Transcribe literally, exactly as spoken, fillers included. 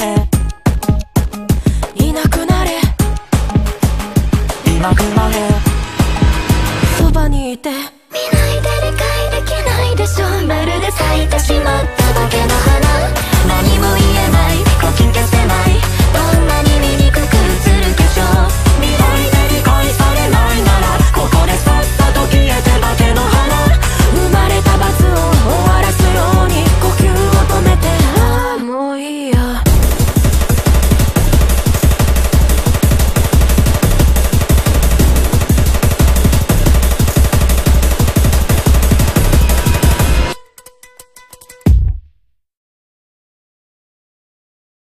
へいなくなれ今熊へそばにいて見ないで理解できないでしょ。まるで咲いてしまっただけの花